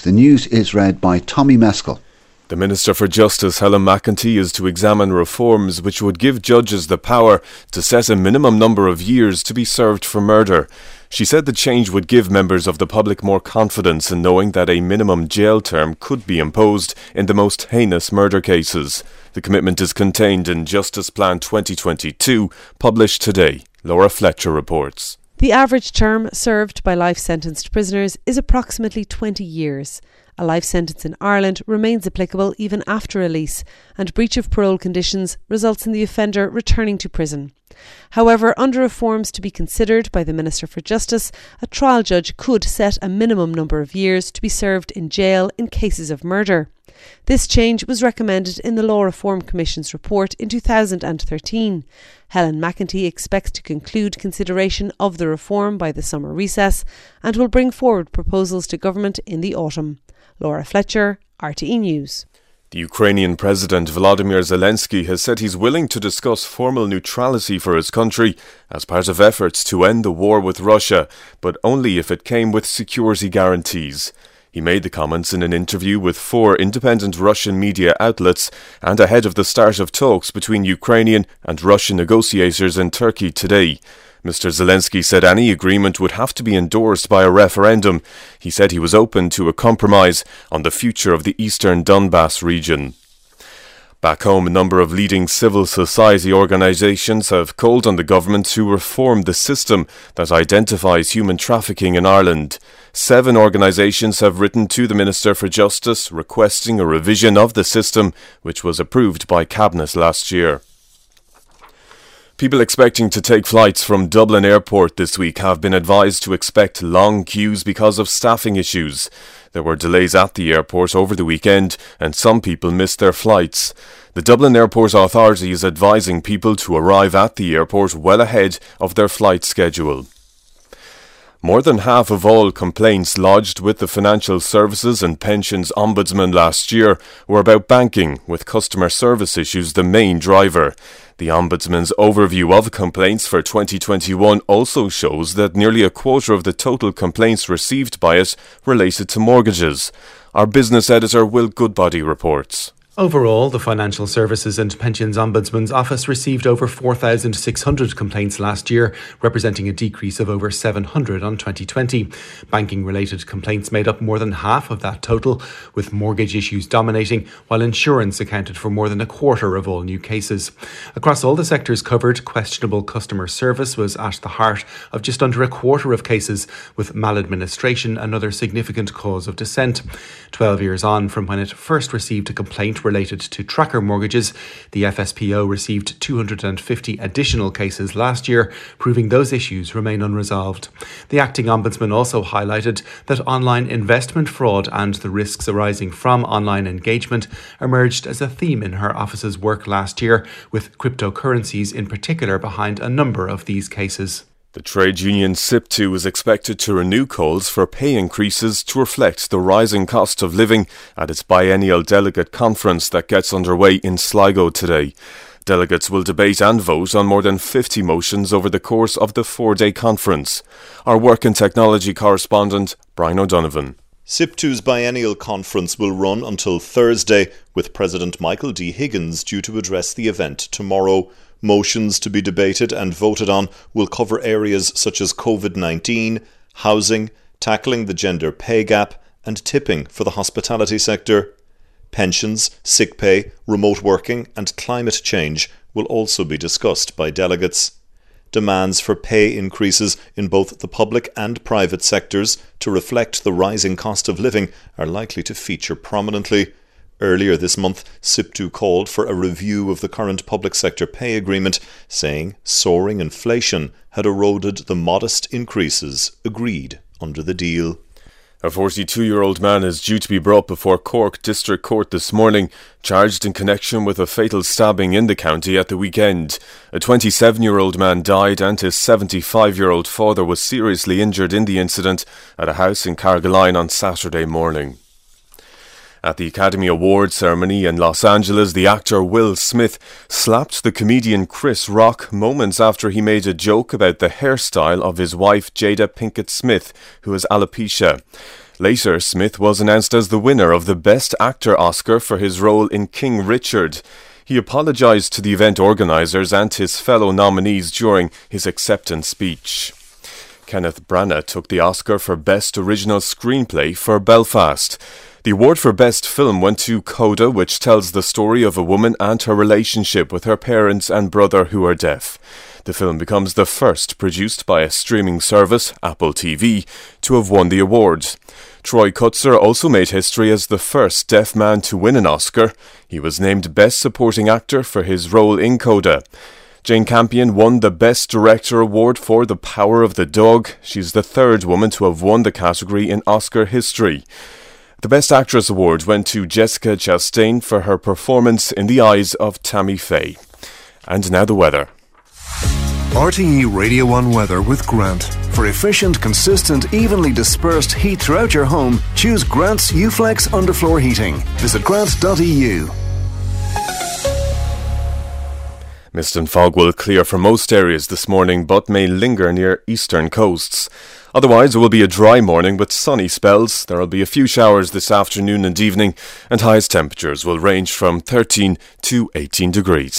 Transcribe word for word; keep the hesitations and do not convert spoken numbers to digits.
The news is read by Tommy Meskel. The Minister for Justice, Helen McEntee, is to examine reforms which would give judges the power to set a minimum number of years to be served for murder. She said the change would give members of the public more confidence in knowing that a minimum jail term could be imposed in the most heinous murder cases. The commitment is contained in Justice Plan twenty twenty-two, published today. Laura Fletcher reports. The average term served by life-sentenced prisoners is approximately twenty years. A life sentence in Ireland remains applicable even after release, and breach of parole conditions results in the offender returning to prison. However, under reforms to be considered by the Minister for Justice, a trial judge could set a minimum number of years to be served in jail in cases of murder. This change was recommended in the Law Reform Commission's report in two thousand thirteen. Helen McEntee expects to conclude consideration of the reform by the summer recess and will bring forward proposals to government in the autumn. Laura Fletcher, R T E News. The Ukrainian President Volodymyr Zelensky has said he's willing to discuss formal neutrality for his country as part of efforts to end the war with Russia, but only if it came with security guarantees. He made the comments in an interview with four independent Russian media outlets and ahead of the start of talks between Ukrainian and Russian negotiators in Turkey today. Mister Zelensky said any agreement would have to be endorsed by a referendum. He said he was open to a compromise on the future of the eastern Donbass region. Back home, a number of leading civil society organisations have called on the government to reform the system that identifies human trafficking in Ireland. Seven organisations have written to the Minister for Justice requesting a revision of the system, which was approved by Cabinet last year. People expecting to take flights from Dublin Airport this week have been advised to expect long queues because of staffing issues. There were delays at the airport over the weekend and some people missed their flights. The Dublin Airport Authority is advising people to arrive at the airport well ahead of their flight schedule. More than half of all complaints lodged with the Financial Services and Pensions Ombudsman last year were about banking, with customer service issues the main driver. The Ombudsman's overview of complaints for twenty twenty-one also shows that nearly a quarter of the total complaints received by it related to mortgages. Our business editor Will Goodbody reports. Overall, the Financial Services and Pensions Ombudsman's Office received over four thousand six hundred complaints last year, representing a decrease of over seven hundred on twenty twenty. Banking-related complaints made up more than half of that total, with mortgage issues dominating, while insurance accounted for more than a quarter of all new cases. Across all the sectors covered, questionable customer service was at the heart of just under a quarter of cases, with maladministration another significant cause of dissent. Twelve years on from when it first received a complaint related to tracker mortgages, the F S P O received two hundred fifty additional cases last year, proving those issues remain unresolved. The acting ombudsman also highlighted that online investment fraud and the risks arising from online engagement emerged as a theme in her office's work last year, with cryptocurrencies in particular behind a number of these cases. The trade union SIPTU is expected to renew calls for pay increases to reflect the rising cost of living at its biennial delegate conference that gets underway in Sligo today. Delegates will debate and vote on more than fifty motions over the course of the four-day conference. Our work and technology correspondent, Brian O'Donovan. SIPTU's biennial conference will run until Thursday, with President Michael D. Higgins due to address the event tomorrow. Motions to be debated and voted on will cover areas such as COVID nineteen, housing, tackling the gender pay gap and tipping for the hospitality sector. Pensions, sick pay, remote working and climate change will also be discussed by delegates. Demands for pay increases in both the public and private sectors to reflect the rising cost of living are likely to feature prominently. Earlier this month, SIPTU called for a review of the current public sector pay agreement, saying soaring inflation had eroded the modest increases agreed under the deal. A forty-two-year-old man is due to be brought before Cork District Court this morning, charged in connection with a fatal stabbing in the county at the weekend. A twenty-seven-year-old man died and his seventy-five-year-old father was seriously injured in the incident at a house in Carrigaline on Saturday morning. At the Academy Awards ceremony in Los Angeles, the actor Will Smith slapped the comedian Chris Rock moments after he made a joke about the hairstyle of his wife Jada Pinkett Smith, who has alopecia. Later, Smith was announced as the winner of the Best Actor Oscar for his role in King Richard. He apologised to the event organisers and his fellow nominees during his acceptance speech. Kenneth Branagh took the Oscar for Best Original Screenplay for Belfast. The award for Best Film went to Coda, which tells the story of a woman and her relationship with her parents and brother who are deaf. The film becomes the first produced by a streaming service, Apple T V, to have won the award. Troy Kutzer also made history as the first deaf man to win an Oscar. He was named Best Supporting Actor for his role in Coda. Jane Campion won the Best Director Award for The Power of the Dog. She's the third woman to have won the category in Oscar history. The Best Actress Award went to Jessica Chastain for her performance in The Eyes of Tammy Faye. And now the weather. R T E Radio one Weather with Grant. For efficient, consistent, evenly dispersed heat throughout your home, choose Grant's Uflex Underfloor Heating. Visit grant dot e u. Mist and fog will clear for most areas this morning, but may linger near eastern coasts. Otherwise, it will be a dry morning with sunny spells. There will be a few showers this afternoon and evening, and highest temperatures will range from thirteen to eighteen degrees.